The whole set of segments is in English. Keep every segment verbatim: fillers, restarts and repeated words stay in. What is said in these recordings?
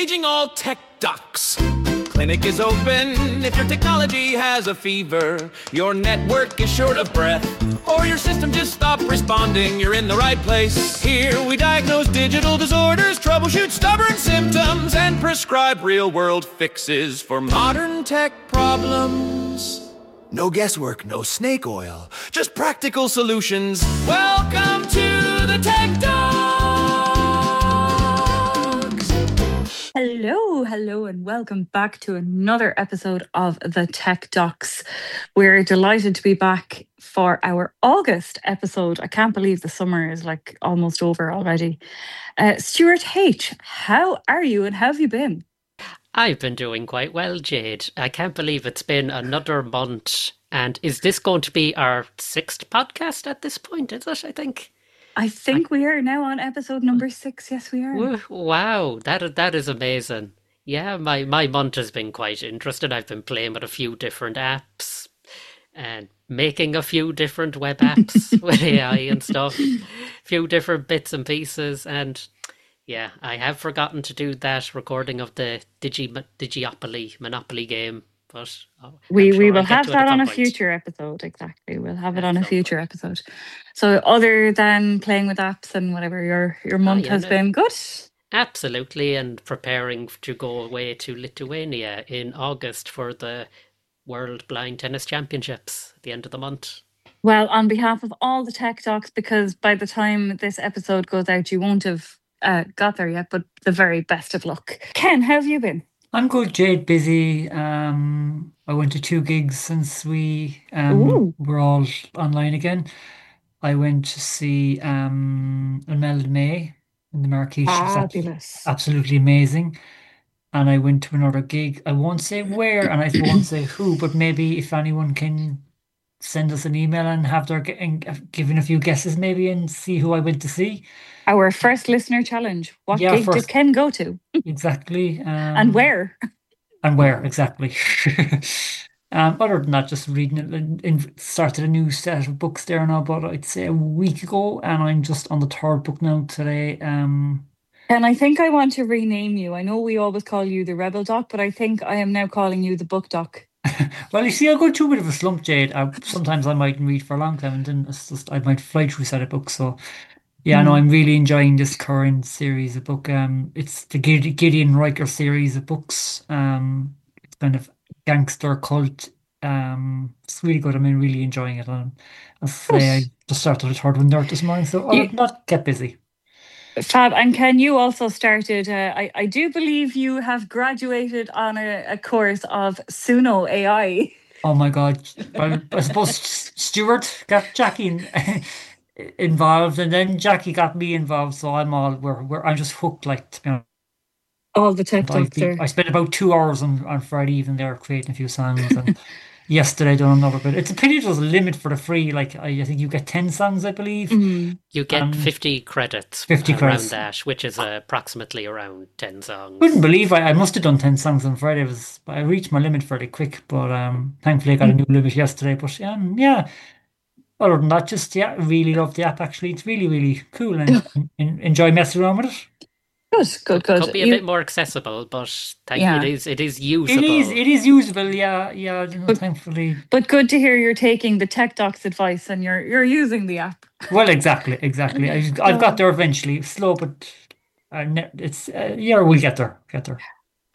Paging all tech docs. Clinic is open if your technology has a fever, your network is short of breath, or your system just stopped responding. You're in the right place. Here we diagnose digital disorders, troubleshoot stubborn symptoms, and prescribe real-world fixes for modern tech problems. No guesswork, no snake oil, just practical solutions. Welcome to the Tech Docs. Hello, hello, and welcome back to another episode of the Tech Docs. We're delighted to be back for our August episode. I can't believe the summer is like almost over already. Uh, Stuart H., how are you and how have you been? I've been doing quite well, Jade. I can't believe it's been another month. And is this going to be our sixth podcast at this point, is it, I think? I think I, we are now on episode number six. Yes, we are. Wow, that that is amazing. Yeah, my, my month has been quite interesting. I've been playing with a few different apps and making a few different web apps with A I and stuff. A few different bits and pieces. And yeah, I have forgotten to do that recording of the Digi Digiopoly Monopoly game. But oh, we sure we will I'll have that on a point. future episode. Exactly, we'll have it on a future episode. So, other than playing with apps and whatever, your your month oh, yeah, has no, been good. Absolutely, and preparing to go away to Lithuania in August for the World Blind Tennis Championships at the end of the month. Well, on behalf of all the Tech Docs, because by the time this episode goes out, you won't have uh, got there yet. But the very best of luck. Ken, how have you been? I'm good, Jade. Busy. Um, I went to two gigs since we um, were all online again. I went to see um, Imelda May in the Marquee. Fabulous. Absolutely amazing. And I went to another gig. I won't say where and I won't say who, but maybe if anyone can send us an email and have their given a few guesses maybe and see who I went to see. Our first listener challenge. What yeah, gig first, did Ken go to? Exactly. Um, and where? And where, exactly. um, other than that, just reading it, and, and started a new set of books there now, but I'd say a week ago, and I'm just on the third book now today. Um, and I think I want to rename you. I know we always call you the Rebel Doc, but I think I am now calling you the Book Doc. Well, you see, I go through a bit of a slump, Jade. I, sometimes I might read for a long time, and then it's just I might fly through a set of books, so... Yeah, mm. no, I'm really enjoying this current series of book. Um, it's the Gideon Riker series of books. Um, it's kind of gangster cult. Um, it's really good. I'm really enjoying it. Um, I say I just started the third one there this morning, so I'll you, not get busy. Fab. And Ken, you also started. Uh, I I do believe you have graduated on a, a course of Suno A I. Oh my God! Well, I suppose Stuart got Jackie in. involved, and then Jackie got me involved, so I'm all we're, we're I'm just hooked, like, to be honest. All the tech docs I, I spent about two hours on, on Friday evening there creating a few songs, and yesterday I done another bit. It's a pity there's a limit for the free. Like I, I think you get ten songs, I believe. Mm-hmm. You get um, fifty credits fifty around credits. that, which is uh, approximately around ten songs. Wouldn't believe I, I must have done ten songs on Friday. It was I reached my limit fairly quick, but um thankfully I got mm-hmm. a new limit yesterday. But um, yeah. Other than that, just, yeah, really love the app, actually. It's really, really cool, and in, enjoy messing around with it. Good, good, good. It could be a you, bit more accessible, but thank yeah. you, it is it is usable. It is, it is usable, yeah, yeah, you know, but, thankfully. But good to hear you're taking the Tech Docs advice and you're you're using the app. Well, exactly, exactly. I've, I've got there eventually. Slow, but uh, it's, uh, yeah, we'll get there, get there.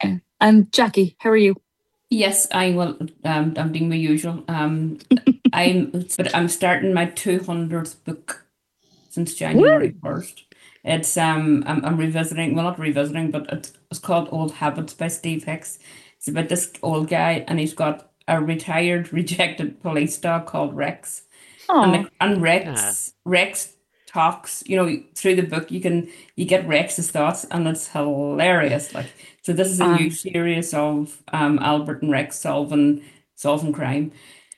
And Jackie, how are you? Yes, I will. Um, I'm doing my usual. Um, I'm, but I'm starting my two hundredth book since January first. It's um, I'm, I'm revisiting. Well, not revisiting, but it's, it's called Old Habits by Steve Hicks. It's about this old guy, and he's got a retired, rejected police dog called Rex. Aww. And and Rex, yeah. Rex talks. You know, through the book, you can you get Rex's thoughts, and it's hilarious. Like. So this is a um, new series of um, Albert and Rex solving solving crime,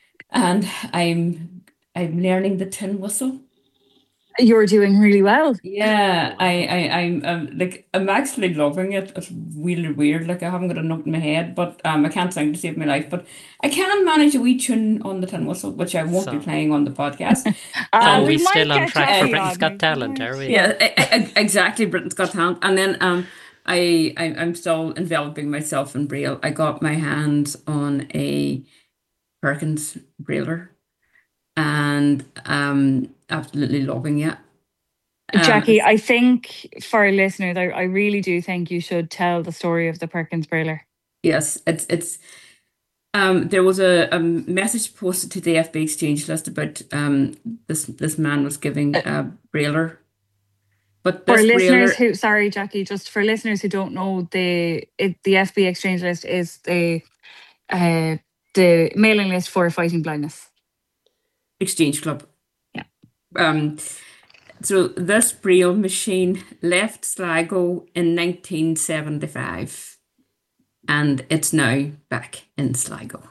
and I'm I'm learning the tin whistle. You're doing really well. Yeah, I I I'm um, like I'm actually loving it. It's really weird. Like I haven't got a note in my head, but um I can't sing to save my life. But I can manage a wee tune on the tin whistle, which I won't so. be playing on the podcast. um, are we, we still on track for Britain's Got Talent? Are we? Yeah, I, I, exactly. Britain's Got Talent, and then um. I, I I'm still enveloping myself in Braille. I got my hands on a Perkins Brailler and um absolutely loving it. Um, Jackie, I think for our listeners, I, I really do think you should tell the story of the Perkins Brailler. yes, it's it's um there was a, a message posted to the F B Exchange list about um this this man was giving a Brailler. But For this listeners Brailler, who, sorry, Jackie, just for listeners who don't know, the it, the F B Exchange list is the uh, the mailing list for fighting blindness. Exchange Club. Yeah. Um so this Braille machine left Sligo in nineteen seventy-five and it's now back in Sligo.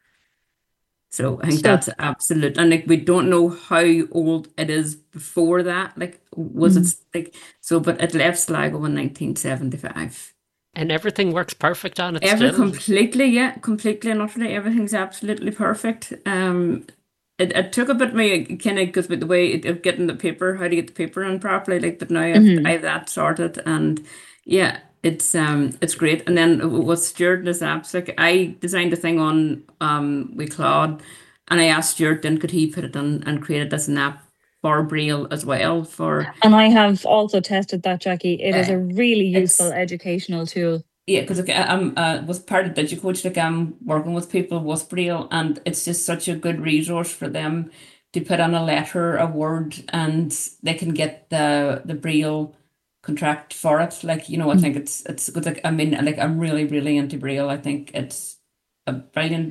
So I think So- that's absolute. And like we don't know how old it is before that. Like was it like so? But it left Sligo in nineteen seventy-five. And everything works perfect on it Every still. completely, yeah, completely and utterly, everything's absolutely perfect. Um, it, it took a bit of me kind of because with the way it, of getting the paper, how to get the paper in properly. Like, but now I've, Mhm. I've that sorted, and yeah, it's um, it's great. And then with Stuart and his apps, like I designed a thing on um with Claude, and I asked Stuart then could he put it on and created this an app for Braille as well for. And I have also tested that, Jackie. It is Uh, a really it's- useful educational tool. Yeah, because like, I'm uh, was part of DigiCoach, like I'm working with people with Braille, and it's just such a good resource for them to put on a letter, a word, and they can get the the Braille contract for it. Like, you know, I think it's it's good. Like, I mean, like I'm really, really into Braille. I think it's a brilliant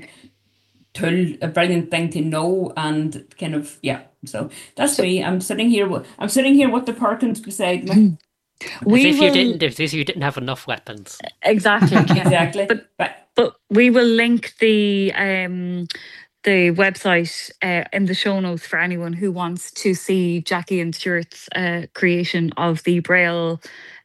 tool, a brilliant thing to know, and kind of yeah. So that's me. I'm sitting here. wi- I'm sitting here with the Perkins beside me. As We if will you didn't, as if you didn't have enough weapons. exactly, yeah. Exactly. But- But But we will link the um the website uh, in the show notes for anyone who wants to see Jackie and Stuart's uh, creation of the Braille.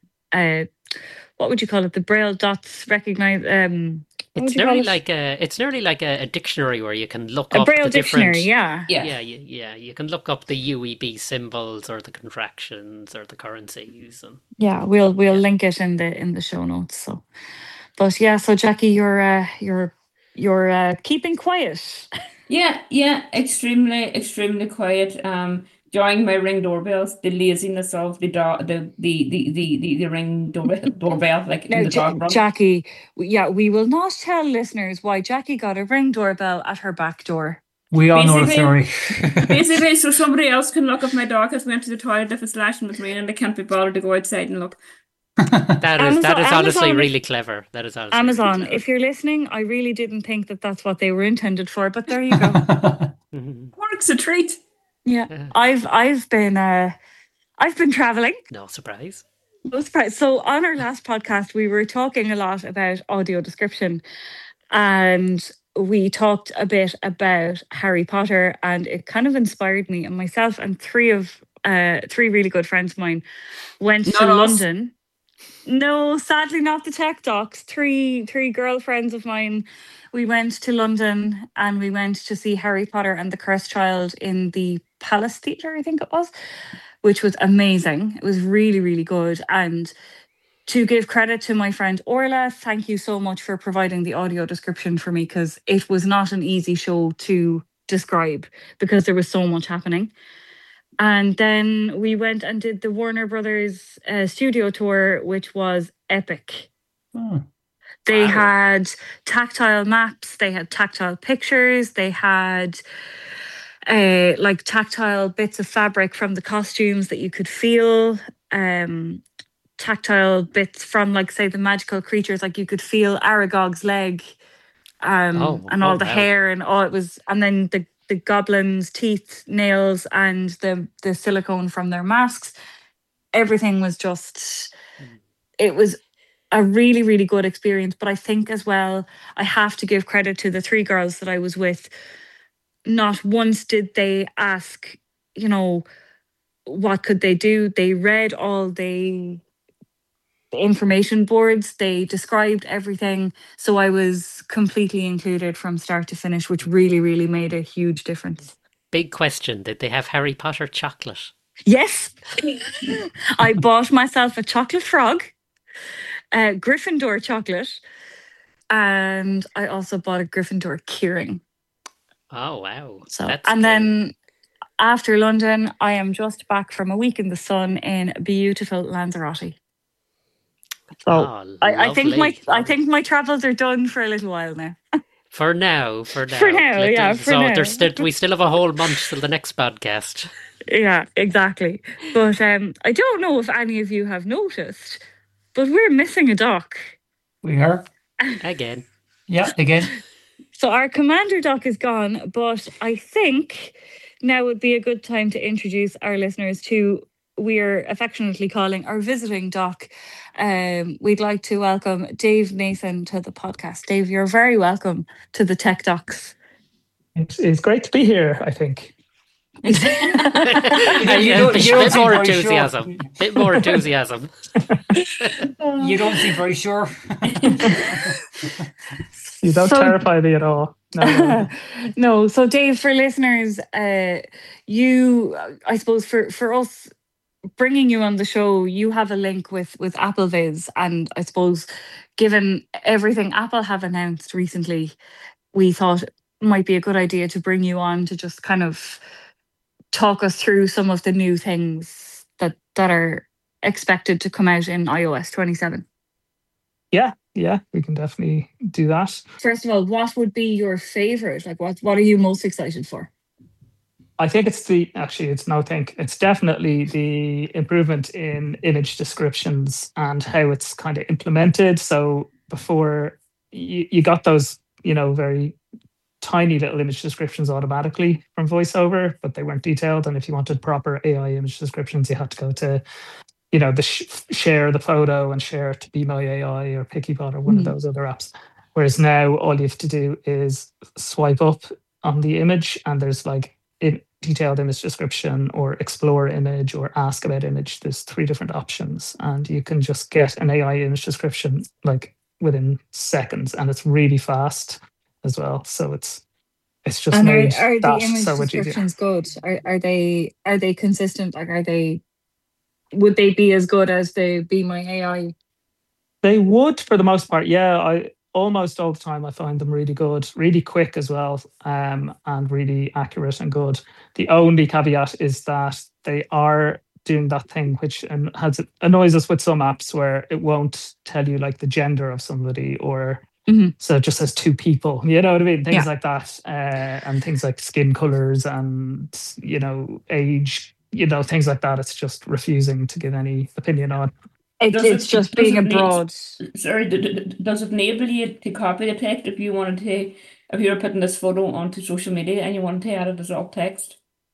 Uh, what would you call it? The Braille dots recognize. Um, what would It's you call nearly it? like a, it's nearly like a, a dictionary where you can look A up Braille the different. dictionary. Yeah. yeah. Yeah, you, yeah, you can look up the U E B symbols or the contractions or the currencies, and Yeah, we'll we'll Yeah. link it in the in the show notes. So, but yeah, so Jackie, you're uh, you're you're uh, keeping quiet. Yeah, yeah, extremely, extremely quiet. Um, during my Ring doorbells, the laziness of the dog, the the the the the, the Ring doorbell, doorbell, like in Now, the Ja- dog run. Jackie, w- yeah, we will not tell listeners why Jackie got a Ring doorbell at her back door. We all know the Basically- story. Basically, so somebody else can look if my dog has went to the toilet if it's lashing with rain and they can't be bothered to go outside and look. that is that Amazon- is honestly Amazon- really clever. That is honestly Amazon, Really if you're listening, I really didn't think that that's what they were intended for, but there you go. clever. Mhm. Work's a treat. Yeah, Yeah. I've I've been uh, I've been traveling. No surprise. No surprise. So on our last podcast, we were talking a lot about audio description, and we talked a bit about Harry Potter, and it kind of inspired me and myself and three of uh three really good friends of mine went Not to us. London. No, sadly not the tech docs. Three three girlfriends of mine. We went to London and we went to see Harry Potter and the Cursed Child in the Palace Theatre, I think it was, which was amazing. It was really, really good. And to give credit to my friend Orla, thank you so much for providing the audio description for me, because it was not an easy show to describe because there was so much happening. And then we went and did the Warner Brothers uh, studio tour, which was epic. Oh, They Wow. had tactile maps, they had tactile pictures, they had uh, like tactile bits of fabric from the costumes that you could feel, um, tactile bits from, like, say, the magical creatures, like you could feel Aragog's leg, um, Oh, and all oh, the wow. hair and all it was, and then the the goblins' teeth, nails, and the the silicone from their masks. Everything was just, it was a really, really good experience. But I think as well, I have to give credit to the three girls that I was with. Not once did they ask, you know, what could they do. They read all the the information boards, they described everything. So I was completely included from start to finish, which really, really made a huge difference. Big question: did they have Harry Potter chocolate? Yes, I bought myself a chocolate frog. uh, Gryffindor chocolate, and I also bought a Gryffindor keyring. Oh wow! So, That's and cool. then after London, I am just back from a week in the sun in beautiful Lanzarote. So Oh, I, I think my lovely. I think my travels are done for a little while now. For now, for now, For now, Little- yeah, for so now. there's still we still have a whole month till the next podcast. Yeah, exactly. But um, I don't know if any of you have noticed, but we're missing a doc. We are. Again, Yeah, again. So our commander doc is gone, but I think now would be a good time to introduce our listeners to we're affectionately calling our visiting doc. Um, we'd like to welcome Dave Nathan to the podcast. Dave, you're very welcome to the Tech Docs. It's, it's great to be here, I think. You a don't- bit you don't bit seem more very sure. enthusiasm. Bit more enthusiasm. You don't seem very sure. You don't So- terrify me at all. No, no. No, so Dave, for listeners, uh, you, I suppose for, for us bringing you on the show, you have a link with, with AppleViz, and I suppose given everything Apple have announced recently, we thought it might be a good idea to bring you on to just kind of talk us through some of the new things that, that are expected to come out in i O S twenty-seven. Yeah, yeah, we can definitely do that. First of all, what would be your favorite? Like, what, what are you most excited for? I think it's the, actually, it's no think, it's definitely the improvement in image descriptions and how it's kind of implemented. So before you, you got those, you know, very tiny little image descriptions automatically from VoiceOver, but they weren't detailed. And if you wanted proper A I image descriptions, you had to go to, you know, the sh- share the photo and share it to Be My A I or Pickypot or one of Mm. those other apps. Whereas now all you have to do is swipe up on the image and there's like in detailed image description or explore image or ask about image. There's three different options and you can just get an A I image description like within seconds, and it's really fast as well. So it's it's just And are, made are the that image so much easier. descriptions good? Are are they are they consistent? Like, are they? Would they be as good as the Be My A I? They would for the most part, yeah. I almost all the time I find them really good, really quick as well, um, and really accurate and good. The only caveat is that they are doing that thing which um, has annoys us with some apps where it won't tell you like the gender of somebody, or Mhm. so it just says two people. You know what I mean? Things Yeah. like that, uh, and things like skin colors and you know age. You know, things like that. It's just refusing to give any opinion on. It, Does it's it- just does being it need- abroad. Sorry, d- d- d- does it enable you to copy the text if you wanted to, if you were putting this photo onto social media and you wanted to add it as alt text?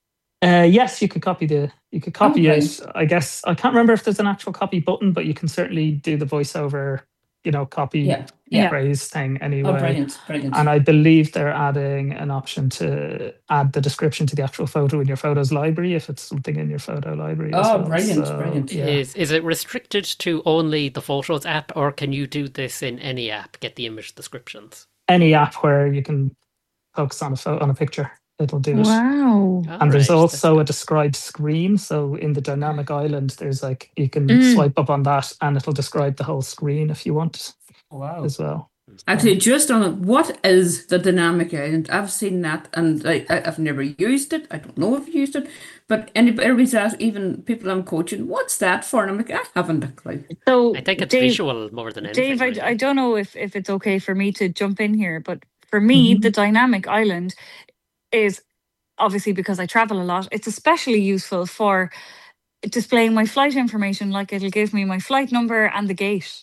Uh, yes, you could copy the you could copy Okay. it. I guess I can't remember if there's an actual copy button, but you can certainly do the voiceover, you know, copy Yeah, Yeah. phrase thing anyway. Oh, brilliant, brilliant. And I believe they're adding an option to add the description to the actual photo in your photos library if it's something in your photo library. as Oh, well. brilliant, So, brilliant. Yeah. Is is it restricted to only the Photos app, or can you do this in any app? Get the image descriptions. Any app where you can focus on a photo on a picture, it'll do it. Wow. And there's Alright, also a that's described screen. So in the dynamic island, there's like you can Mm. swipe up on that and it'll describe the whole screen if you want Wow. as well. Actually, just on it, what is the dynamic island? I've seen that, and I, I- I've never used it. I don't know if I've used it, but anybody's asked, even people I'm coaching, what's that for? And I'm like, I haven't a clue. So I think it's Dave, visual more than anything. Dave, I, really. I don't know if, if it's okay for me to jump in here, but for me, Mhm. the dynamic island is obviously because I travel a lot. It's especially useful for displaying my flight information. Like it'll give me my flight number and the gate.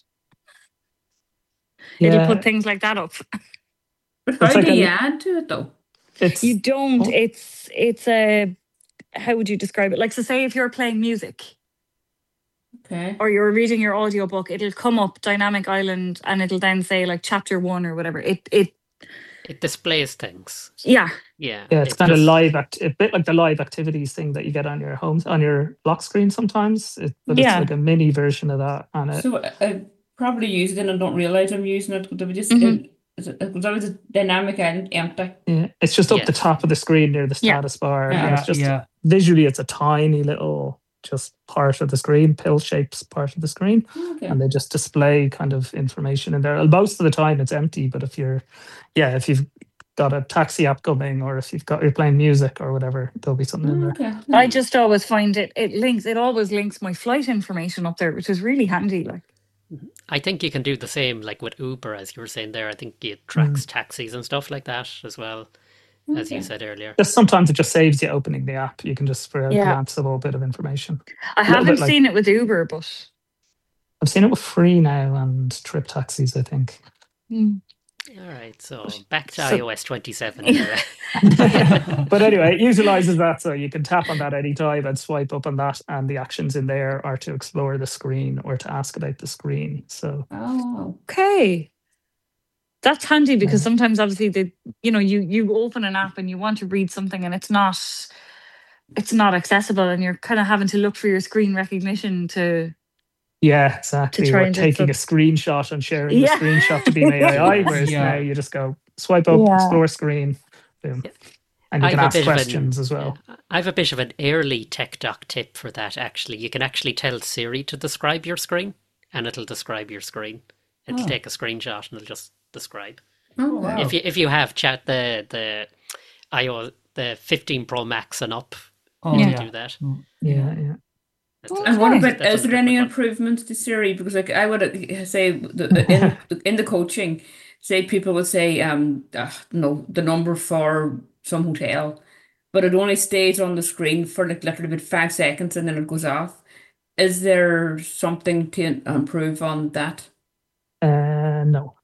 It'll Yeah, put things like that up. But how It's like do a- you add to it though? it's You don't. Oh. It's it's a how would you describe it? Like, so say if you're playing music Okay. or you're reading your audiobook, it'll come up dynamic island and it'll then say like chapter one or whatever. It it It displays things. yeah. Yeah. yeah, it's it kind of just- live act a bit like the live activities thing that you get on your home on your lock screen sometimes. It, but Yeah. it's like a mini version of that, and it, So I, I probably use it and I don't realize I'm using it. Because just Mhm. it, is it, it was always a dynamic island empty. yeah, it's just up Yeah. the top of the screen near the Yeah. status bar, Yeah, and Yeah, it's just yeah. visually it's a tiny little just part of the screen, pill shapes part of the screen, Okay. and they just display kind of information in there. Most of the time it's empty, but if you're, yeah, if you've got a taxi app going, or if you've got you're playing music or whatever, there'll be something in there. Okay. I just always find it it links it always links my flight information up there, which is really handy. Like, I think you can do the same like with Uber, as you were saying there. I think it tracks taxis and stuff like that as well, as you Okay. said earlier. Just sometimes it just saves you opening the app. You can just for a Yeah. glance a little bit of information. I little haven't bit like- seen it with Uber, but I've seen it with Free now and Trip Taxis, I think. mm. All right, so back to So- iOS twenty-seven anyway. But anyway, it utilizes that, so you can tap on that anytime and swipe up on that, and the actions in there are to explore the screen or to ask about the screen. So Oh. Okay. That's handy because Yeah. sometimes obviously the you know you you open an app and you want to read something and it's not it's not accessible and you're kind of having to look for your screen recognition to yeah, exactly. try Or and do taking a some- screenshot and sharing Yeah. the screenshot to be an A I, whereas Yeah. now you just go swipe up, Yeah. explore screen, boom. And you I can have a ask bit of an- questions as well. I have a bit of an early tech doc tip for that, actually. You can actually tell Siri to describe your screen, and it'll describe your screen. It'll Oh. take a screenshot and it'll just describe. Oh, wow. If you if you have chat the the iOS the fifteen Pro Max and up, Oh, you Yeah. can do that. Yeah, yeah. That's- And what Okay. about, that's is there a any quick one. improvements to Siri? Because like I would uh, say the, in, in the coaching, say people would say, um, uh, no, the number for some hotel, but it only stays on the screen for like literally about five seconds and then it goes off. Is there something to improve on that? Uh, no.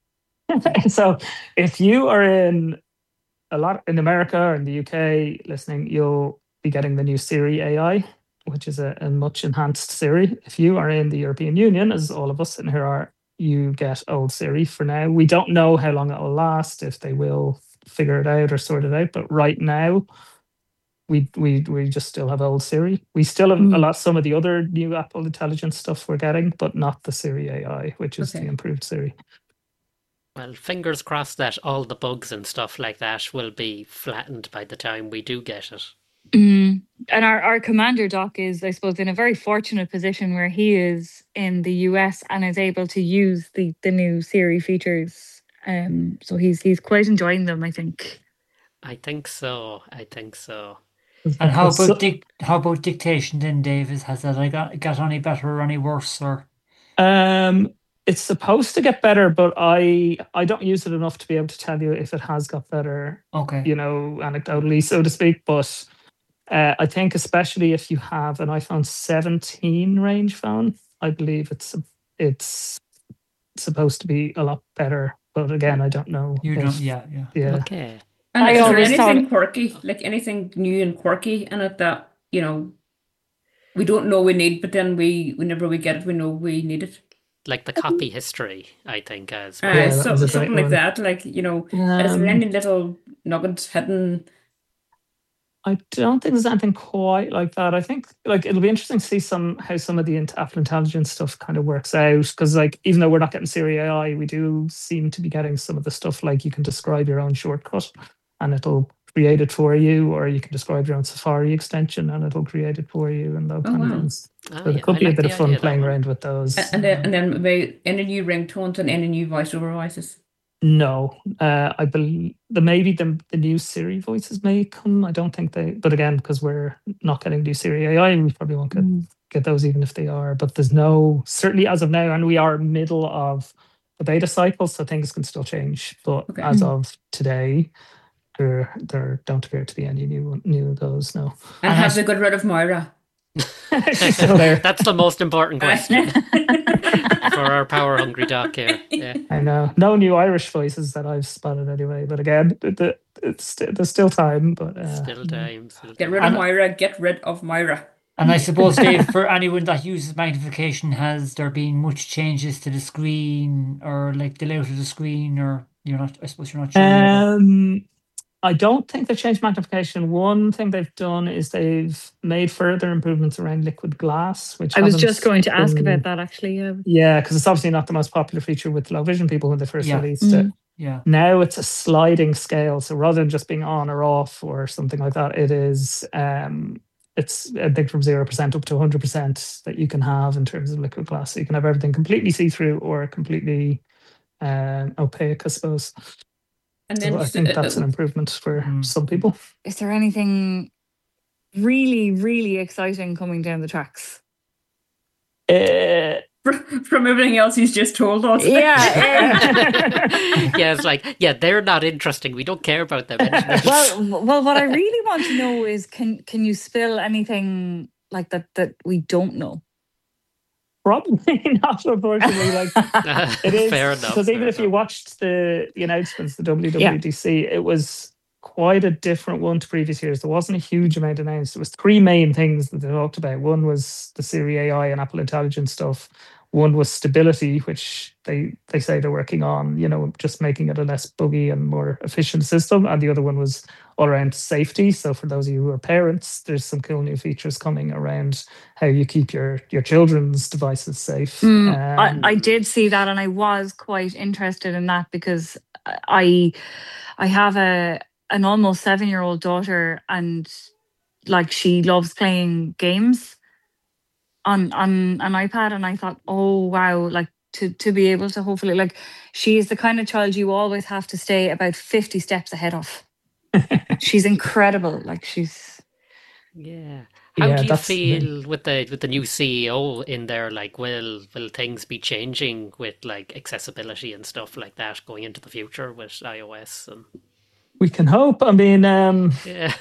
So if you are in a lot in America or in the U K listening, you'll be getting the new Siri A I, which is a, a much enhanced Siri. If you are in the European Union, as all of us sitting here are, you get old Siri for now. We don't know how long it will last, if they will figure it out or sort it out. But right now, we we we just still have old Siri. We still have Mm. a lot some of the other new Apple Intelligence stuff we're getting, but not the Siri A I, which is Okay. the improved Siri. Well, fingers crossed that all the bugs and stuff like that will be flattened by the time we do get it. Mm. And our, our commander doc is, I suppose, in a very fortunate position where he is in the U S and is able to use the, the new Siri features. Um, so he's he's quite enjoying them, I think. I think so. I think so. And how So- about dic- how about dictation then, David? Has that like, got, got any better or any worse? Or Um, it's supposed to get better, but I I don't use it enough to be able to tell you if it has got better, okay, you know, anecdotally, so to speak. But uh, I think especially if you have an iPhone seventeen range phone, I believe it's it's supposed to be a lot better. But again, I don't know. you if- don't. Yeah, yeah. Yeah. Okay. And I is there always thought- anything quirky, like anything new and quirky in it that, you know, we don't know we need, but then we, whenever we get it, we know we need it? Like the copy history, I think, as Uh, well. Yeah, that so, was a great something like one. that, like, you know, is Um, there any little nuggets hidden? I don't think there's anything quite like that. I think like it'll be interesting to see some how some of the int- Apple Intelligence stuff kind of works out, because like even though we're not getting Siri A I, we do seem to be getting some of the stuff like you can describe your own shortcut and it'll create it for you, or you can describe your own Safari extension and it'll create it for you and those Oh, kind of wow. things. Oh, So there yeah, could I be a like bit the of fun idea of that playing one. around with those. A- And then, and then about any new ringtones and any new voiceover voices? No, uh, I believe the maybe the the new Siri voices may come. I don't think they, but again, because we're not getting new Siri A I, we probably won't get Mm. get those even if they are. But there's no certainly as of now, and we are middle of the beta cycle, so things can still change. But Okay. as Mm. of today, there there don't appear to be any new new of those. No, And And I have s- they got rid of Moira? she's still there. That's the most important question for our power hungry doc here. Yeah. I know no new Irish voices that I've spotted anyway. But again, the, the, it's there's still time. But uh, Still time. Still Get time. rid of And- Moira, get rid of Moira. And I suppose, Dave, for anyone that uses magnification, has there been much changes to the screen or like the layout of the screen, or you're not? I suppose you're not sure. yet, or- Um, I don't think they've changed magnification. One thing they've done is they've made further improvements around liquid glass, which I was hasn't just going to ask been- about that actually. Yeah. Yeah, because it's obviously not the most popular feature with low vision people when they first Yeah. released it. Mm. yeah. Now it's a sliding scale, so rather than just being on or off or something like that, it is um, it's I think from zero percent up to one hundred percent that you can have in terms of liquid glass. So you can have everything completely see-through or completely um, opaque, I suppose. And So then I think that's an improvement for Mm. some people. Is there anything really, really exciting coming down the tracks? Uh, from everything else he's just told us. Yeah. Yeah, it's like, yeah, they're not interesting. We don't care about them anymore. well, well, what I really want to know is, can can you spill anything like that that we don't know? Probably not, unfortunately. Like it is Fair enough. because even fair if you enough. watched the the announcements, the W W D C, it was quite a different one to previous years. There wasn't a huge amount announced. There was three main things that they talked about. One was the Siri A I and Apple Intelligence stuff. One was stability, which they they say they're working on, you know, just making it a less buggy and more efficient system. And the other one was all around safety. So for those of you who are parents, there's some cool new features coming around how you keep your your children's devices safe. Mm, Um, I, I did see that, and I was quite interested in that because I I have a an almost seven year old daughter, and like she loves playing games on on an iPad, and I thought, oh wow, like to to be able to hopefully, like, she is the kind of child you always have to stay about fifty steps ahead of. She's incredible. Like she's Yeah. How Yeah, do you that's the thing. feel with the with the new C E O in there? Like, will will things be changing with like accessibility and stuff like that going into the future with iOS? And we can hope. I mean, um, yeah,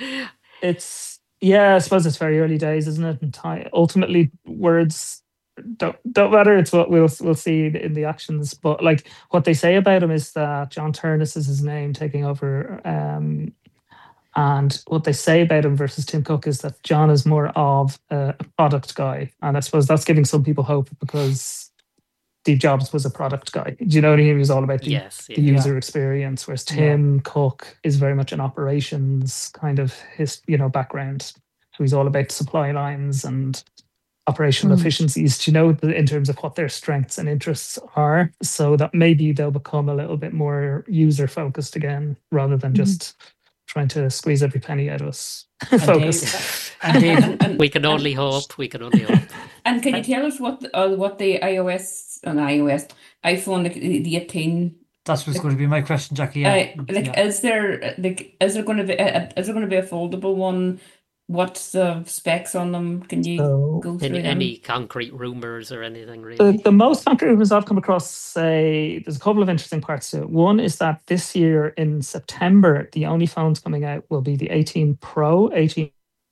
it's yeah. I suppose it's very early days, isn't it? And ti- ultimately, words don't don't matter. It's what we'll we'll see in the actions. But like what they say about him is that John Turnus is his name, taking over. Um, and what they say about him versus Tim Cook is that John is more of a, a product guy, and I suppose that's giving some people hope because Steve Jobs was a product guy. Do you know what I mean? He was all about the, yes, the yeah. user experience, whereas Tim Cook is very much an operations kind of his, you know, background. So he's all about supply lines and operational Mm. efficiencies, do you know, the- in terms of what their strengths and interests are. So that maybe they'll become a little bit more user focused again, rather than Mhm. just trying to squeeze every penny out of us. And Focus. Dave, and Dave, And, and, We can only hope. We can only hope. and can you tell us what the, uh, what the iOS and iOS iPhone, like the the eighteen, that's what's going to be my question, Jackie. Yeah, uh, like yeah. is there like is there going to be a, is there going to be a foldable one? What's the specs on them? Can you So go through Any them? any concrete rumors or anything the, really? the most concrete rumors I've come across say there's a couple of interesting parts to it. One is that this year in September, the only phones coming out will be the eighteen Pro, eighteen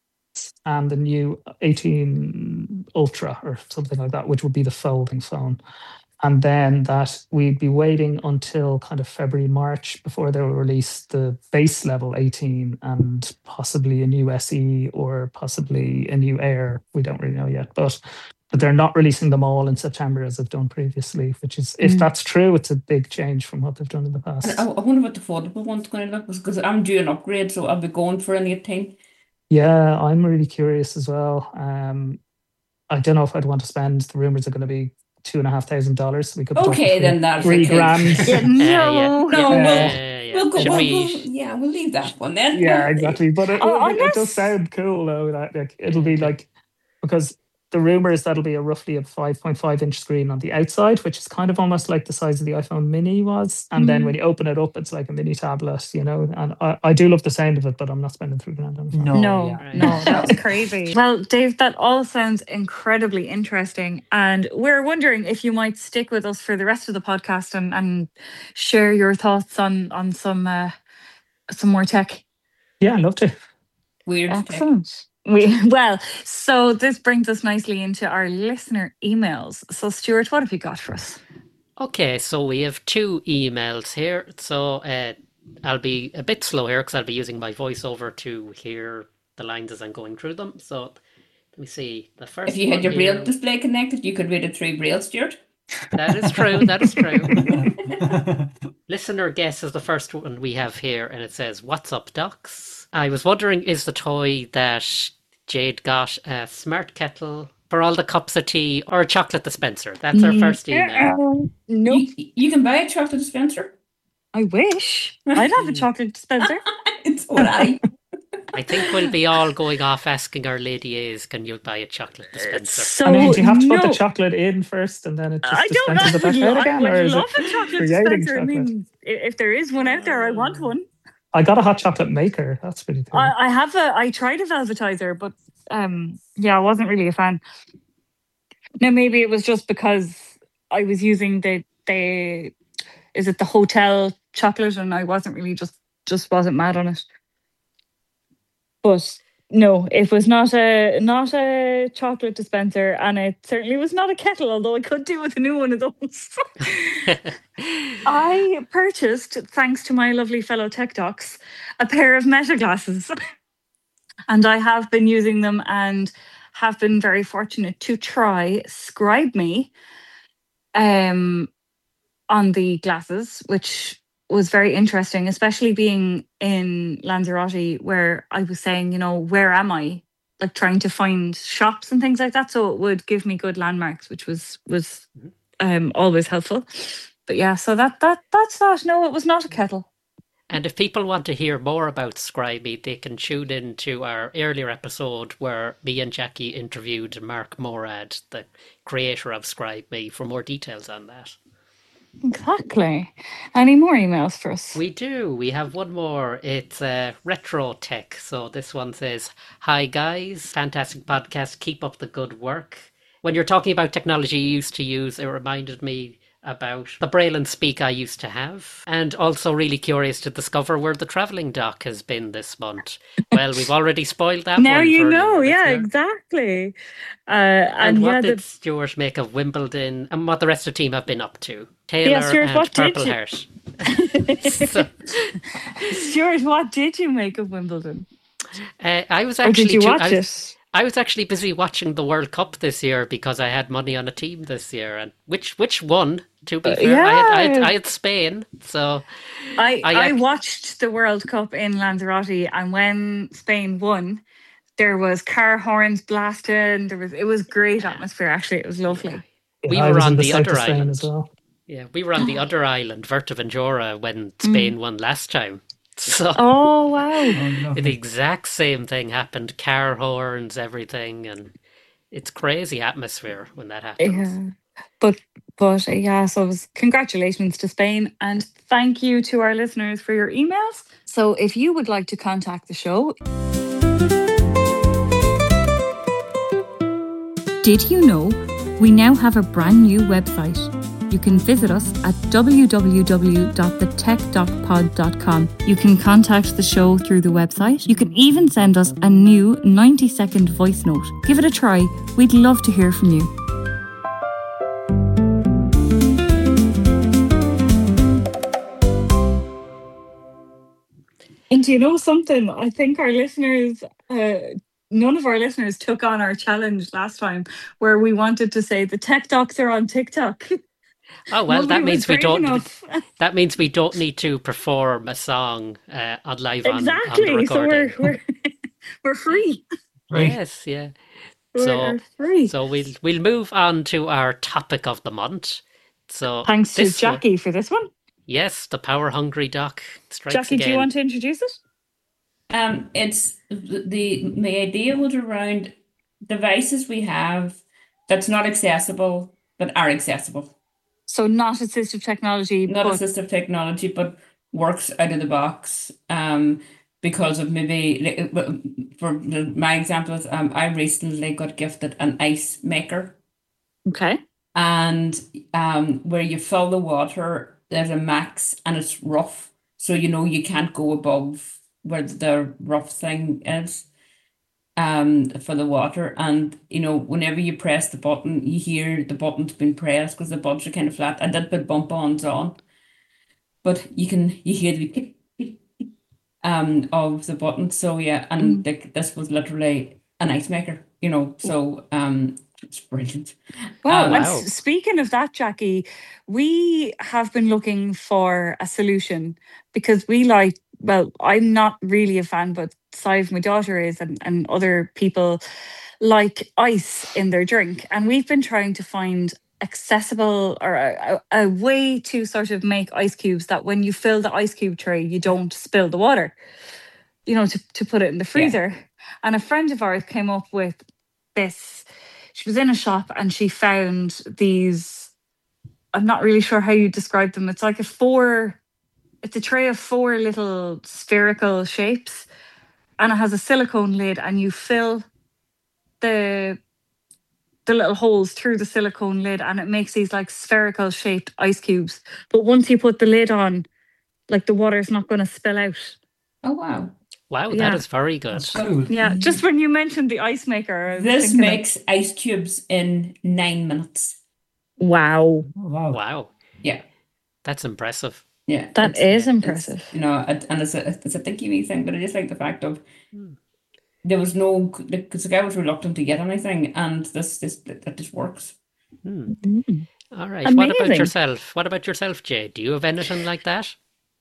and the new eighteen Ultra or something like that, which would be the folding phone. And then that we'd be waiting until kind of February, March before they will release the base level eighteen and possibly a new S E or possibly a new Air. We don't really know yet, but but they're not releasing them all in September as they've done previously, which is, if Mm. that's true, it's a big change from what they've done in the And past. I, I wonder what the foldable one's going to look like because I'm due an upgrade, so I'll be going for an eighteen. Yeah, I'm really curious as well. Um, I don't know if I'd want to spend. The rumors are going to be two and a half thousand dollars. We could be talking Okay, three- then that's three okay. grand. Yeah, Uh, no. yeah, No, yeah, we'll- yeah, yeah. We'll go. Should We'll, we? we'll, yeah, we'll leave that one then. Yeah, exactly. But it, Oh, it, it does unless- sound cool though. That like it'll be Yeah. like because the rumor is that'll be a roughly a five point five inch screen on the outside, which is kind of almost like the size of the iPhone Mini was. And then Mm. when you open it up, it's like a mini tablet, you know. And I, I do love the sound of it, but I'm not spending three grand on it. No, No, yeah. Right. no, that's crazy. Well, Dave, that all sounds incredibly interesting. And we're wondering if you might stick with us for the rest of the podcast and, and share your thoughts on, on some uh, some more tech. Yeah, I'd love to. Weird. tech. Excellent. We, well, so this brings us nicely into our listener emails. So, Stuart, what have you got for us? Okay, so we have two emails here. So uh, I'll be a bit slow here because I'll be using my voiceover to hear the lines as I'm going through them. So let me see. The first If you had one your here- Braille display connected, you could read it through Braille, Stuart. That is true. That is true. Listener guess is the first one we have here, and it says, "What's up, docs? I was wondering, is the toy that Jade got a smart kettle for all the cups of tea or a chocolate dispenser?" That's our first email. Nope. You, you can buy a chocolate dispenser. I wish. I'd have a chocolate dispenser. It's all right. I think we'll be all going off asking our Lady A's, can you buy a chocolate dispenser? So I mean, do you have to no, put the chocolate in first and then it just I don't know. dispenses I it would, back lo- out I again? Or would is love it a chocolate creating dispenser. I chocolate? mean, i- if there is one out there, I want one. I got a hot chocolate maker. That's pretty cool. I, I have a. I tried a velvetizer, but um, yeah, I wasn't really a fan. Now maybe it was just because I was using the the is it the hotel chocolate, and I wasn't really just just wasn't mad on it. But no, it was not a not a chocolate dispenser, and it certainly was not a kettle. Although I could do with a new one of those. I purchased, thanks to my lovely fellow tech docs, a pair of Meta glasses, and I have been using them and have been very fortunate to try Scribe Me um, on the glasses, which was very interesting, especially being in Lanzarote, where I was saying, you know, where am I? Like trying to find shops and things like that, so it would give me good landmarks, which was was um, always helpful. But yeah, so that that that's that. No, it was not a kettle. And if people want to hear more about Scribe, they can tune in to our earlier episode where me and Jackie interviewed Mark Morad, the creator of Scribe Me, for more details on that. Exactly. Any more emails for us? We do. We have one more. It's uh, Retro Tech. So this one says, "Hi guys, fantastic podcast. Keep up the good work. When you're talking about technology you used to use, it reminded me about the Braille and Speak I used to have, and also really curious to discover where the travelling dock has been this month." Well, we've already spoiled that now one. you for know, you, yeah, listener. exactly. Uh, And, and what yeah, did the, Stuart make of Wimbledon and what the rest of the team have been up to? Taylor Yeah, Stuart, and what did Purple you- Heart. So, Stuart, what did you make of Wimbledon? uh, I was Or actually did you too- watch I was, it? I was actually busy watching the World Cup this year because I had money on a team this year, and which which won. To be fair, I, had, I, had, yeah. I had Spain, so I, I I ac- watched the World Cup in Lanzarote, and when Spain won, there was car horns blasting. There was it was great atmosphere. Actually, it was lovely. Yeah, we I were was on in the, the south other of Spain island. as well. Yeah, we were on the other island, Fuerteventura, when Spain won last time. So Oh wow! Oh, lovely. the exact same thing happened. Car horns, everything, and it's crazy atmosphere when that happens. Yeah, but but uh, yeah. So it was congratulations to Spain, and thank you to our listeners for your emails. So if you would like to contact the show, did you know we now have a brand new website? You can visit us at w w w dot the tech doc pod dot com. You can contact the show through the website. You can even send us a new ninety second voice note. Give it a try. We'd love to hear from you. And do you know something? I think our listeners, uh, none of our listeners took on our challenge last time where we wanted to say the tech docs are on TikTok. Oh well, Nobody that was means we brave don't. enough. That means we don't need to perform a song uh, on live on, on the Exactly. So recording. we're we're we're free. Right. Yes, yeah. We're So, free. so we'll we'll move on to our topic of the month. So Thanks to this one- Jackie for this one. yes, the power hungry doc strikes Jackie, again. do you want to introduce it? Um, it's the, the my idea was around devices we have that's not accessible but are accessible. So not assistive technology, Not but assistive technology, but works out of the box. Um, because of maybe like, uh, for the, my example is um, I recently got gifted an ice maker, okay. and um, where you fill the water, there's a max, and it's rough, so you know you can't go above where the rough thing is. Um, for the water, and you know, whenever you press the button, you hear the button's been pressed because the buttons are kind of flat. I did put bump ons on, but you can you hear the click, click, click, um of the button. So yeah, and like this was literally an ice maker, you know. So um, it's brilliant. Well, Um, and Wow. s- speaking of that, Jackie, we have been looking for a solution because we like, well, I'm not really a fan, but Sive, my daughter, is, and, and other people like ice in their drink. And we've been trying to find accessible or a, a, a way to sort of make ice cubes that when you fill the ice cube tray, you don't spill the water. you know, to, to put it in the freezer. And a friend of ours came up with this. She was in a shop and she found these, I'm not really sure how you describe them. It's like a four, it's a tray of four little spherical shapes, and it has a silicone lid, and you fill the the little holes through the silicone lid, and it makes these like spherical shaped ice cubes. But once you put the lid on, like the water's not going to spill out. Oh, wow. Wow, Yeah. that is very good. That's cool. Yeah, just when you mentioned the ice maker, I was This thinking of- makes ice cubes in nine minutes. wow, Oh, wow. Wow, Yeah. that's impressive. Yeah. that it's- is it's, impressive. you know, it- and it's a, it's a thinky wee thing, but I just like the fact of Hmm. there was no, because the guy was reluctant to get anything, and this, this, that just works. Hmm. Mm. All right. What about Amazing. yourself? What about yourself, Jay? Do you have anything like that?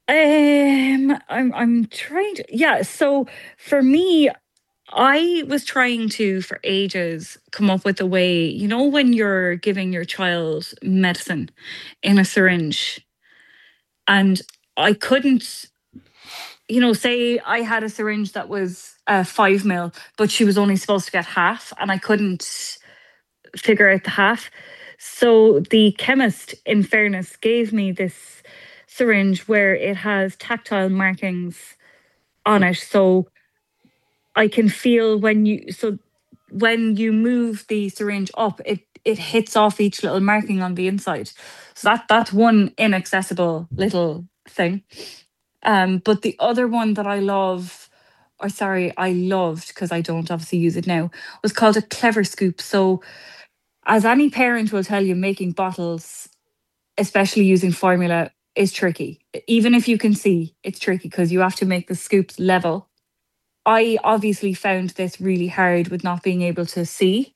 Um, I'm I'm trying to, yeah. So for me, I was trying to for ages come up with a way. You know, when you're giving your child medicine in a syringe, and I couldn't, you know, say I had a syringe that was uh, five mil, but she was only supposed to get half, and I couldn't figure out the half. So the chemist, in fairness, gave me this syringe where it has tactile markings on it, so I can feel when you so when you move the syringe up, it it hits off each little marking on the inside. So that that's one inaccessible little thing. Um, but the other one that I love, or sorry, I loved because I don't obviously use it now, was called a Clever Scoop. So as any parent will tell you, making bottles, especially using formula, is tricky. Even if you can see, it's tricky because you have to make the scoops level. I obviously found this really hard with not being able to see.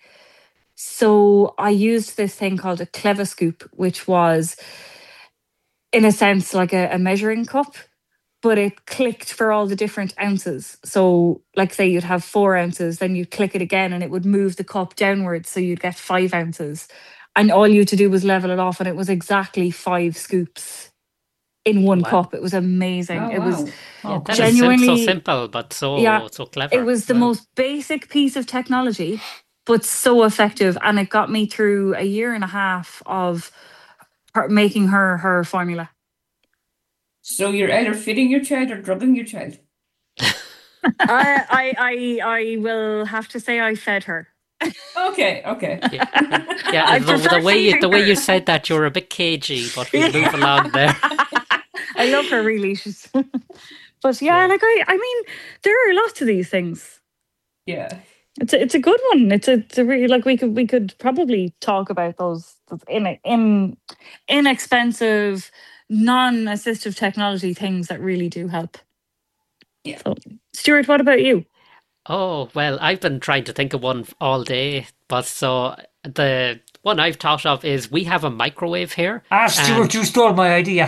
So I used this thing called a Clever Scoop, which was, in a sense, like a, a measuring cup, but it clicked for all the different ounces. So, like, say you'd have four ounces, then you'd click it again and it would move the cup downwards. So you'd get five ounces. And all you had to do was level it off, and it was exactly five scoops in one Wow. cup. It was amazing. Oh, it wow. was Yeah, Oh, that is sim- so genuinely- simple, but so Yeah, so clever. it was the Wow. most basic piece of technology, but so effective. And it got me through a year and a half of her, making her her formula. So you're either feeding your child or drugging your child. I, I I I will have to say I fed her. Okay, okay. Yeah, yeah. I the, prefer the way you, the feeding way her. you said that, you're a bit cagey, but we move along there. I love her really. She's but yeah, Yeah. like I I mean, there are lots of these things. Yeah. It's a, it's a good one. It's a, it's a really, like, we could we could probably talk about those those in in inexpensive, non-assistive technology things that really do help. Yeah. So, Stuart, what about you? Oh, well, I've been trying to think of one all day, but so the one I've thought of is we have a microwave here. Ah, Stuart, you stole my idea.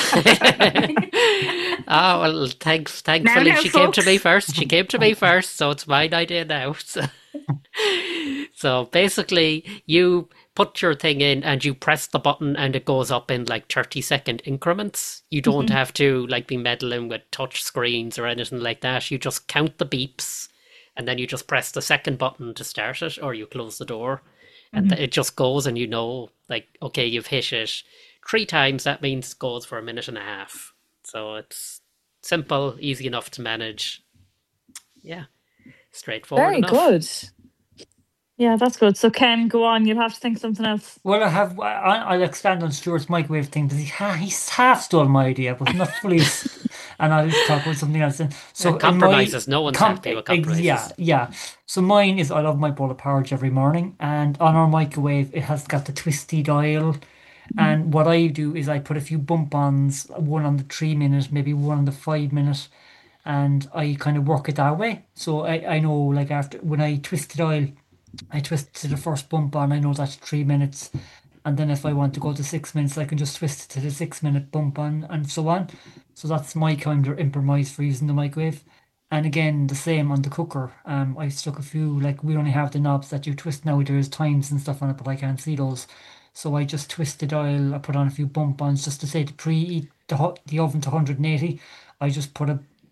Oh, well, thanks, thankfully now, she came to folks. me first. She came to me first, so it's mine idea now. So, so basically, you put your thing in and you press the button and it goes up in like thirty second increments. You don't have to like be meddling with touch screens or anything like that. You just count the beeps and then you just press the second button to start it, or you close the door and th- it just goes, and you know, like, okay, you've hit it three times. That means it goes for a minute and a half. So it's simple, easy enough to manage. Yeah, straightforward Very enough. good. Yeah, that's good. So Ken, go on. You'll have to think of something else. Well, I have. I, I'll expand on Stuart's microwave thing because he ha, he's half stole my idea, but not fully. s- and I'll talk about something else. Then. So Yeah, in my- compromises. No one's com- happy with ex- compromises. Yeah, yeah. So mine is I love my bowl of porridge every morning, and on our microwave it has got the twisty dial. And what I do is I put a few bump ons, one on the three minute, maybe one on the five minute, and I kind of work it that way. So I, I know, like, after when I twist the dial, I twist to the first bump on, I know that's three minutes. And then if I want to go to six minutes, I can just twist it to the six minute bump on, and so on. So that's my kind of impromise for using the microwave. And again, the same on the cooker. Um, I stuck a few, like, we only have the knobs that you twist now. There's times and stuff on it, but I can't see those. So I just twist the dial. I put on a few bump ons just to say to preheat the, ho- the oven to one hundred eighty. I just put a,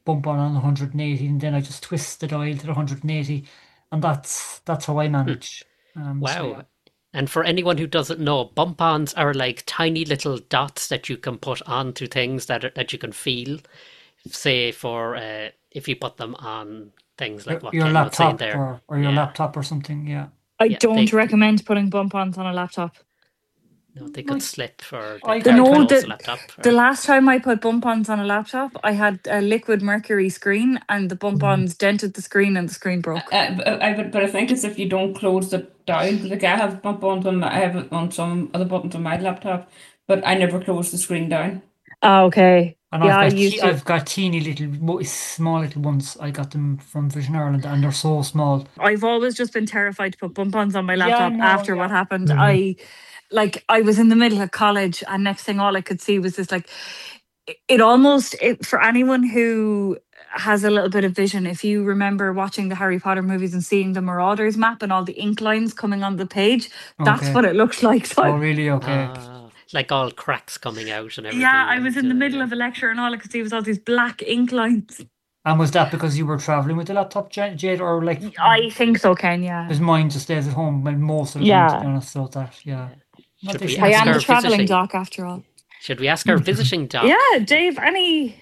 bump on on one hundred eighty, and then I just twist the dial to the one hundred eighty, and that's that's how I manage. Um, so yeah. Wow. And for anyone who doesn't know, bump-ons are like tiny little dots that you can put onto things that are, that you can feel. Say for uh, if you put them on things like Your, what your Ken was saying laptop there. or, or your Yeah. laptop or something, yeah. I Yeah, don't they- recommend putting bump-ons on a laptop. No, they could Like- slip or I- they could I know close that the laptop. or- The last time I put bump-ons on a laptop, I had a liquid mercury screen, and the bump-ons dented the screen, and the screen broke. Uh, but, I, but, but I think it's if you don't close the dial. Like I have bump on them, I have it on some other buttons on my laptop, but I never close the screen down. Ah, okay. And Yeah, I I've got used te- to. I've got teeny little, mo- small little ones. I got them from Vision Ireland, and they're so small. I've always just been terrified to put bump-ons on my Yeah, laptop no, after yeah. what happened. Mhm. I like I was in the middle of college, and next thing all I could see was this like it, it almost it, for anyone who has a little bit of vision, if you remember watching the Harry Potter movies and seeing the Marauders map and all the ink lines coming on the page, that's Okay. what it looks like. So Oh, really? Okay. Ah, like all cracks coming out and everything. yeah, I was in the and, uh, middle of a lecture, and all I could see was all these black ink lines. And was that because you were traveling with the laptop, Ja- Jade, or like? I think so, Ken. Yeah, Because mine just stays at home when most of the Yeah. time, to be honest. So that, yeah. Well, Should they we should I ask am our the traveling visiting- doc after all. Should we ask our visiting doc? Yeah, Dave. Any?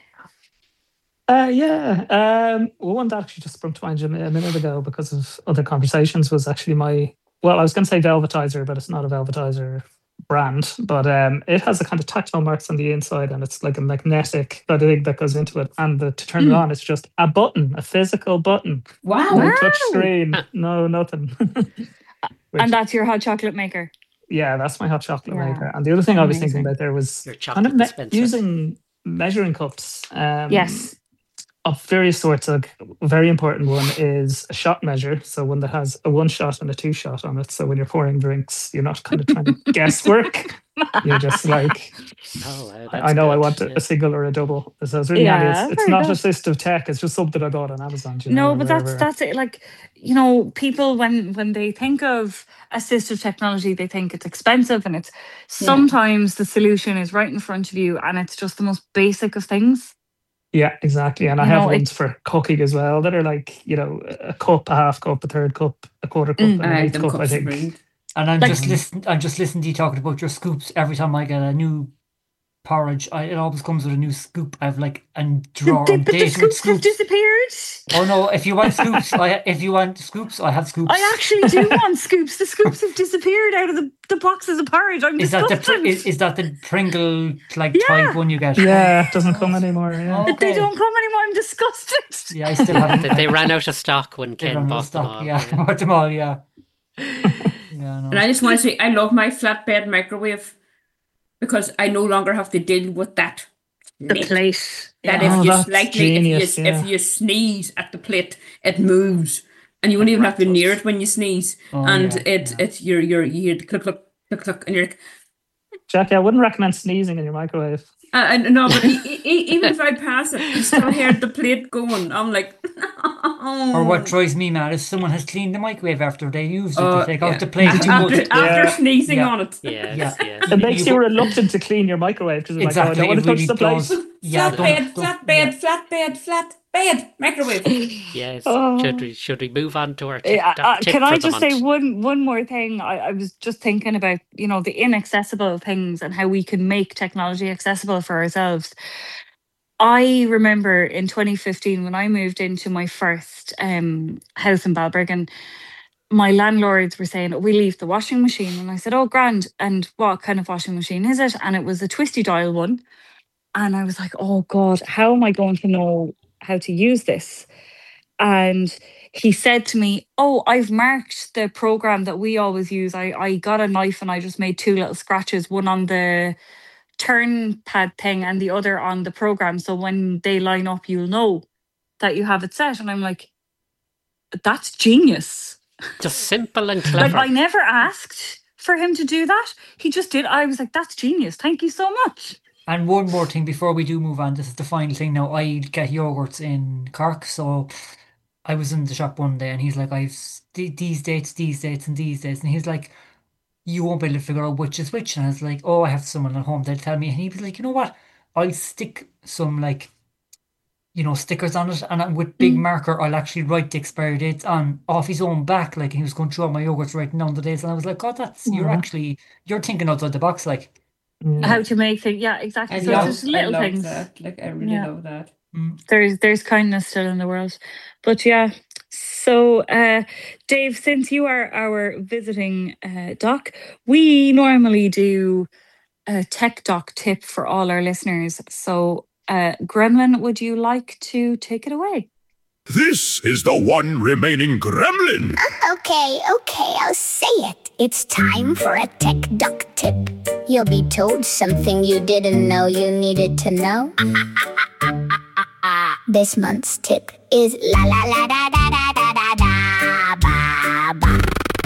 Uh, yeah. Um, well, one that actually just sprung to mind a mi- a minute ago because of other conversations was actually my, well, I was going to say Velvetizer, but it's not a Velvetizer brand, but um, it has a kind of tactile marks on the inside, and it's like a magnetic kind of thing that goes into it. And the, to turn it Mm. on, it's just a button, a physical button, Wow. no Wow. touch screen, no nothing. Which- And that's your hot chocolate maker. yeah, that's my hot chocolate Yeah. maker. And the other thing I was thinking Amazing. about there was Your kind chocolate of me- dispenser. using measuring cups. Um, Yes. Of various sorts. A very important one is a shot measure. So one that has a one shot and a two shot on it. So when you're pouring drinks, you're not kind of trying to guesswork. You're just like, Oh, wow, I that's know I good, want a, yeah. a single or a double. So it's really Yeah, handy. It's, it's very not good. assistive tech. It's just something I bought on Amazon. do you know, No, or but that's wherever. that's it. Like, you know, people when when they think of assistive technology, they think it's expensive, and it's sometimes the solution is right in front of you, and it's just the most basic of things. Yeah, exactly. And I You have know, ones it's- for cooking as well that are like, you know, a cup, a half cup, a third cup, a quarter cup, Mm. and an Uh, eighth them cup, I cups are think. brilliant. And I'm Like- just listening. I'm just listening to you talking about your scoops. Every time I get a new porridge, I, it always comes with a new scoop. I've like a drawer The, and but the date with scoops have scoops. disappeared. Oh no! If you want scoops, I if you want scoops, I have scoops. I actually do want scoops. The scoops have disappeared out of the, the boxes of porridge. I'm Is that the disgusted. Pr- is, is that the Pringle like Yeah. type one you get? Yeah, it doesn't come anymore. Yeah. Oh. But they Okay. don't come anymore. I'm disgusted. Yeah, I still haven't. They, they ran out of stock when They Ken run out of bought them stock. all. Yeah, bought them all. Yeah. Yeah, no. And I just want to say, I love my flatbed microwave because I no longer have to deal with that. The lid. plate. That Yeah. Oh, if you that's slightly, genius, if you yeah. if you sneeze at the plate, it moves, and you won't even have to be near it when you sneeze, Oh, and yeah, it yeah. it's you're you're you hear the click click click click, and you're like, Jackie, I wouldn't recommend sneezing in your microwave. uh, and no, but e- e- e- even if I pass it, you still hear the plate going. I'm like, Or what drives me mad is someone has cleaned the microwave after they used it. Uh, they take yeah. out the plate too after, much. after Yeah. sneezing Yeah. on it. Yes, Yeah. yes. It makes You you go- reluctant to clean your microwave because it's Exactly. like, oh, I don't it want to touch really the plate. does. Yeah, flatbed, don't, don't, flatbed, flatbed, flatbed, microwave. Yes. Oh. Should we should we move on to our tip, Yeah, uh, tip can for I the just say month? one one more thing? I, I was just thinking about, you know, the inaccessible things and how we can make technology accessible for ourselves. I remember in twenty fifteen when I moved into my first um, house in Balbriggan, my landlords were saying, "Oh, we leave the washing machine," and I said, "Oh, grand." And what kind of washing machine is it? And it was a twisty dial one. And I was like, "Oh God, how am I going to know how to use this?" And he said to me, "Oh, I've marked the program that we always use. I, I got a knife and I just made two little scratches, one on the turn pad thing and the other on the program. So when they line up, you'll know that you have it set." And I'm like, "That's genius." Just simple and Like, clever. I never asked for him to do that. He just did. I was like, "That's genius. Thank you so much." And one more thing before we do move on, this is the final thing now. I get yogurts in Cork, so I was in the shop one day and he's like, I've s- th- these dates, these dates, and these dates. And he's like, you won't be able to figure out which is which. And I was like, oh, I have someone at home, they'll tell me. And he was like, you know what? I'll stick some like you know, stickers on it, and I- with big Mm. marker, I'll actually write the expiry dates on off his own back. Like he was going through all my yogurts, writing down the dates, and I was like, God, that's you're Mhm. actually you're thinking outside the box, like. Yeah. How to make things, yeah, exactly. I So it's love, just I little love things. that. Like, I really Yeah. love that. Mm. There's there's kindness still in the world. But yeah. So uh Dave, since you are our visiting uh, doc, we normally do a tech doc tip for all our listeners. So uh Gremlin, would you like to take it away? This is the one remaining gremlin. Okay, okay, I'll say it. It's time for a tech doc tip. You'll be told something you didn't know you needed to know. This month's tip is la la la da da da da da da ba ba.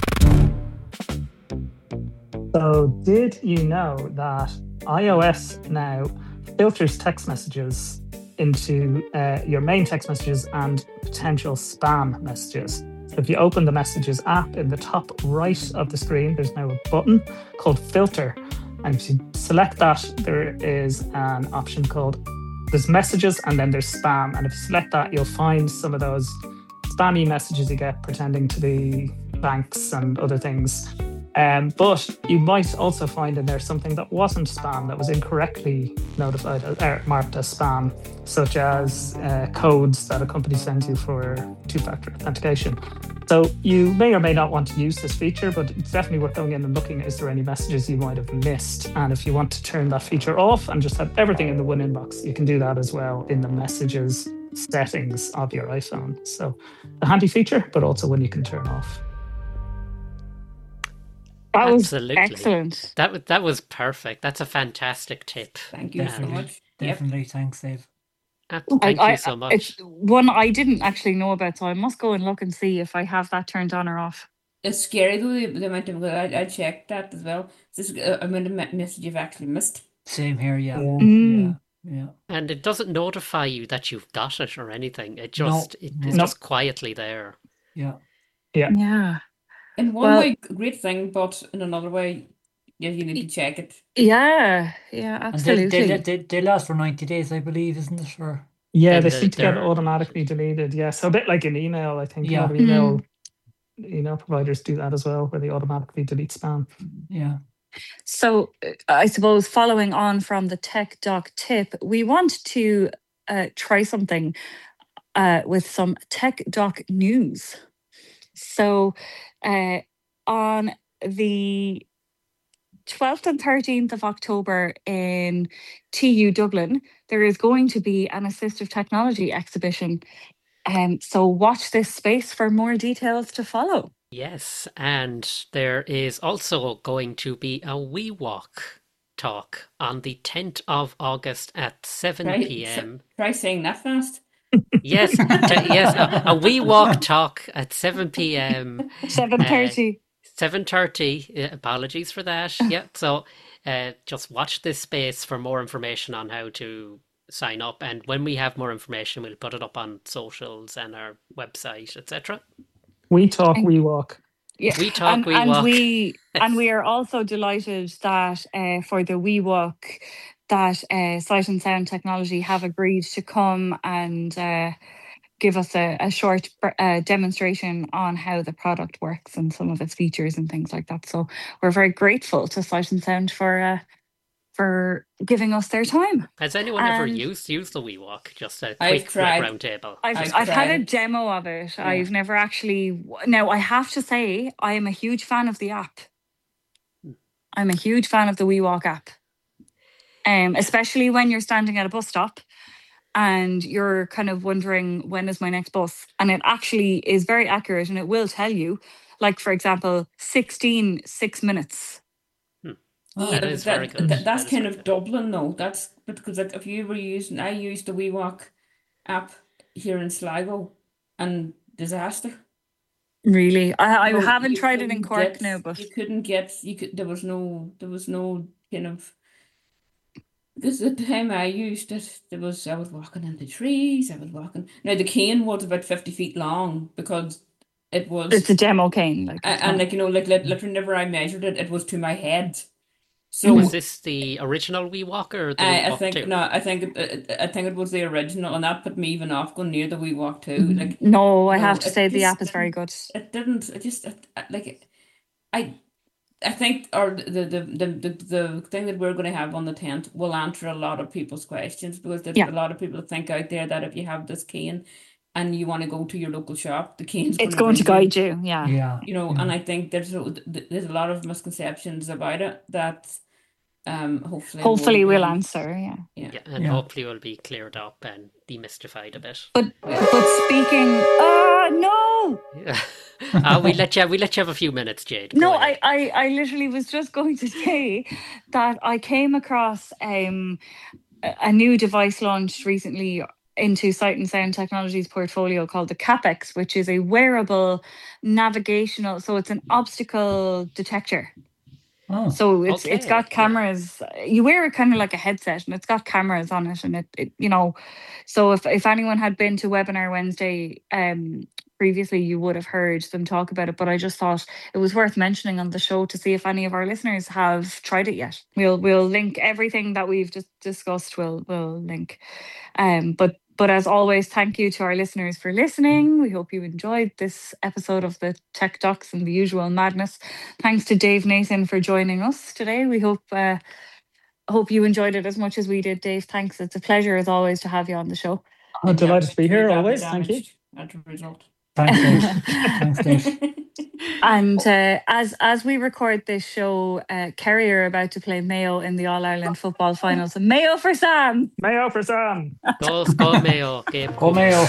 So, did you know that iOS now filters text messages into uh, your main text messages and potential spam messages? So, if you open the Messages app, in the top right of the screen, there's now a button called Filter. And if you select that, there is an option called there's Messages and then there's Spam. And if you select that, you'll find some of those spammy messages you get pretending to be banks and other things. Um, but you might also find in there something that wasn't spam, that was incorrectly notified, uh, marked as spam, such as uh, codes that a company sends you for two-factor authentication. So you may or may not want to use this feature, but it's definitely worth going in and looking, is there any messages you might have missed? And if you want to turn that feature off and just have everything in the one inbox, you can do that as well in the messages settings of your iPhone. So a handy feature, but also one you can turn off. That was Absolutely. excellent. That was that was perfect. That's a fantastic tip. Thank you so Definitely, much. Yep. definitely. Thanks, Dave. Uh, I- Thank I- you so much. It's one I didn't actually know about, so I must go and look and see if I have that turned on or off. It's scary though, the, the amount of, I, I checked that as well. This is a amount of me- message you've actually missed. Same here, yeah. Yeah. Mm. Yeah, yeah. And it doesn't notify you that you've got it or anything. It No, just it, it's no. just quietly there. Yeah. Yeah. In one Well- way, great thing, but in another way, yeah, you need to check it. Yeah. Yeah, And they, absolutely. they, they, they last for ninety days, I believe, isn't it? Or Yeah, And they the- seem to get they're- automatically deleted. Yeah, so a bit like an email, I think. Yeah. A lot of email, email providers do that as well, where they automatically delete spam. yeah. So, uh, I suppose following on from the tech doc tip, we want to uh, try something uh, with some tech doc news. So, uh, on the twelfth and thirteenth of October in T U Dublin, there is going to be an assistive technology exhibition. Um, so, watch this space for more details to follow. Yes, and there is also going to be a wee walk talk on the tenth of August at seven Try, p.m. try saying that fast. Yes, t- yes, a, a wee walk talk at seven p.m. seven thirty. seven thirty. Apologies for that. Yeah, so uh, just watch this space for more information on how to sign up, and when we have more information, we'll put it up on socials and our website, et cetera. We talk, And- we walk. Yeah. We talk, and, we and walk. we and we are also delighted that uh, for the wee walk that uh, Sight and Sound Technology have agreed to come and uh, give us a, a short uh, demonstration on how the product works and some of its features and things like that. So we're very grateful to Sight and Sound for uh, for giving us their time. Has anyone ever and- used used the wee walk? Just a I've quick tried. round table. I've, I've I've had a tried. demo of it. Yeah. I've never actually. Now, I have to say, I am a huge fan of the app. I'm a huge fan of the WeWalk app, um, especially when you're standing at a bus stop and you're kind of wondering, when is my next bus? And it actually is very accurate and it will tell you, like, for example, sixteen, six minutes. Oh, That Yeah, is that- very good. that- that's That is kind very of good. Dublin though. That's because like if you were using, I used the WeWalk app here in Sligo, and disaster. Really? I, I No, haven't you tried it in couldn't Cork get- now, but you couldn't get you could there was no there was no kind of because at the time I used it there was I was walking in the trees I was walking now the cane was about fifty feet long because it was it's a demo cane. Like, a- it's and not- like you know like lit- literally whenever I measured it it was to my head So Was this the original Wee Walker or the Wee I, I Walk think two? no, I think it, I think it was the original, and that put me even off going near the Wee Walk too. Like No, I no, have to it say the just app is very didn't. good. It didn't. It just it, like I. I think, or the the, the, the the thing that we're going to have on the tenth will answer a lot of people's questions, because there's Yeah. a lot of people think out there that if you have this cane and you want to go to your local shop, the cane's It's going to going to bring you, guide you. Yeah. Yeah. you know. Yeah. And I think there's a, there's a lot of misconceptions about it that um hopefully Hopefully will we'll be answer. Yeah. yeah. Yeah, and Yeah. hopefully will be cleared up and demystified a bit. But but speaking, ah no, uh, we let you we let you have a few minutes, Jade. Go no, ahead. I, I I literally was just going to say that I came across um a a new device launched recently into Sight and Sound Technologies portfolio called the CapEx, which is a wearable navigational. So it's an obstacle detector. Oh, So it's it's Okay, got yeah. cameras. You wear it kind of like a headset, and it's got cameras on it, and it, it you know. So if if anyone had been to Webinar Wednesday um previously, you would have heard them talk about it. But I just thought it was worth mentioning on the show to see if any of our listeners have tried it yet. We'll we'll link everything that we've just discussed. We'll we'll link. Um, but but as always, thank you to our listeners for listening. We hope you enjoyed this episode of the Tech Docs and the usual madness. Thanks to Dave Nathan for joining us today. We hope uh, hope you enjoyed it as much as we did, Dave. Thanks. It's a pleasure as always to have you on the show. I'm delighted to be here Badly always. Thank you. damaged as a result. thanks, Dave. Thanks, Dave. And uh, as as we record this show, uh, Kerry are about to play Mayo in the All Ireland football final. So Mayo for Sam. Mayo for Sam. Go, go Mayo. Gabe. Go Mayo.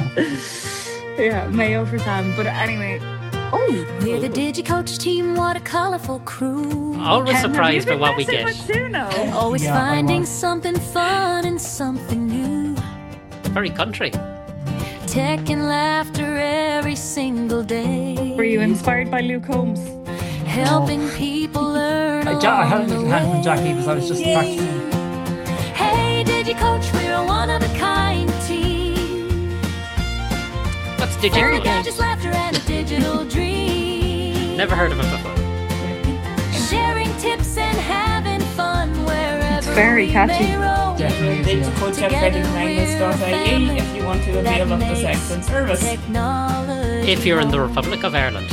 Yeah, Mayo for Sam. But anyway, oh, We're the DigiCoach team, what a colourful crew. Always Ken, have surprised you by been what we messing get. with Suno? Always Yeah, I finding was. something fun and something new. Very country. Tech and laughter every single day. Were you inspired by Luke Holmes? Helping people learn I, ja- I had a along little the hand from way. Jackie because I was just practicing. Hey, DigiCoach, we're a one-of-a-kind team. What's Fairy digital? gadgets, laughter, and a digital dream. Never heard of it before. Sharing tips and having fun wherever very we catchy. may roam. Definitely is, yeah. Coach at Freddy Magnus dot I E if you want to avail of this excellent service. Technology If you're in the Republic of Ireland.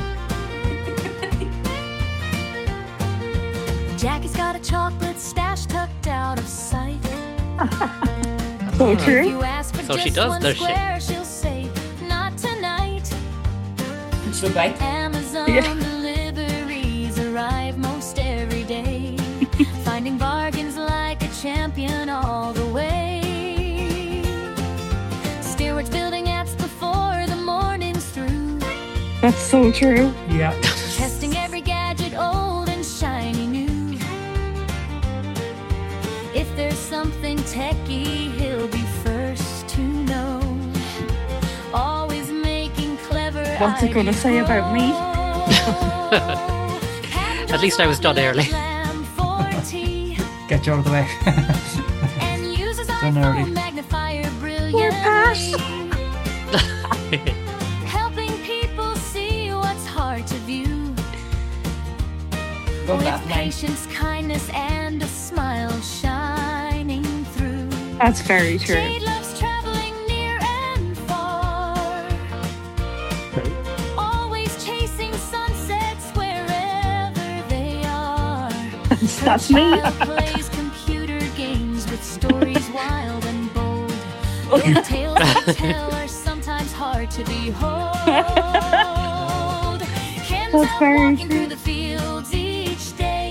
Jackie's got a chocolate stash tucked out of sight. So If true. you ask for So she just does, one does she? square, she'll say, not tonight. So bye. Amazon Yeah. deliveries arrive most every day. Finding bargains like a champion all the way. Stewards building apps before the morning's through. That's so true. Yeah. Testing every gadget, old and shiny new. If there's something techie, he'll be first to know. Always making clever What's he gonna say about me? At least I was done early. Get you out of the way. And uses Done early. iPhone magnifier Poor Pat. brilliantly. Helping people see what's hard to view. Love With that line. patience, kindness, and a smile shining through. That's very true. Jade loves traveling near and far. Always chasing sunsets wherever they are. That's me. Child plays computer games with stories wild and bold. The tales they tell are sometimes hard to behold. Ken's That's out very walking true. through the fields each day,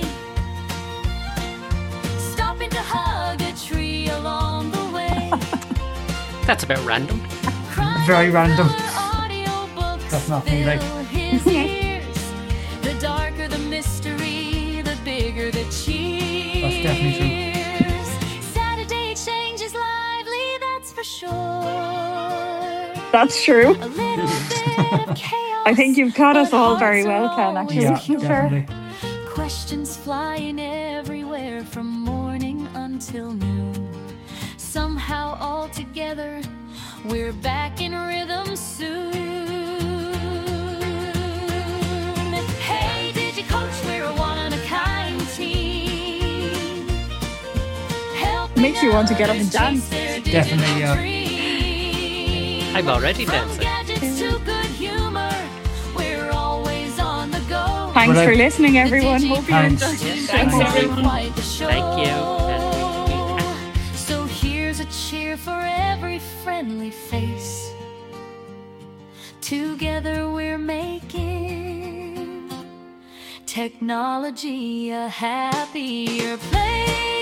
stopping to hug a tree along the way. That's a bit random. Very random. Audiobooks That's not me, like. fill his ears. The darker the mystery, the bigger the cheers. That's definitely true. Saturday exchange is lively, that's for sure. That's true. A little bit of chaos. I think you've caught us but all very hearts well, are Ken, actually. always Yeah, pure. definitely. Questions flying everywhere from morning until noon. Somehow all together, we're back in rhythm soon. Hey, DigiCoach, we're a one-of-a-kind team. makes you want to get up and dance. Definitely, yeah. I'm already dancing. Thanks Well, I- for listening, everyone. Hope you Thanks. enjoyed the Yes, show. thanks, everyone. Thank you. So here's a cheer for every friendly face. Together we're making technology a happier place.